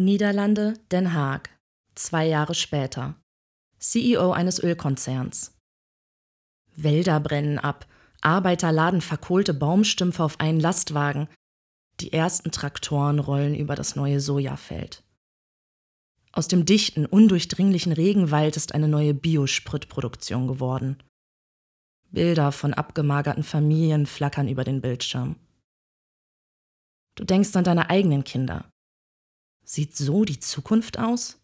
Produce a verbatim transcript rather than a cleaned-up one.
Niederlande, Den Haag. Zwei Jahre später. C E O eines Ölkonzerns. Wälder brennen ab. Arbeiter laden verkohlte Baumstümpfe auf einen Lastwagen. Die ersten Traktoren rollen über das neue Sojafeld. Aus dem dichten, undurchdringlichen Regenwald ist eine neue Biospritproduktion geworden. Bilder von abgemagerten Familien flackern über den Bildschirm. Du denkst an deine eigenen Kinder. Sieht so die Zukunft aus?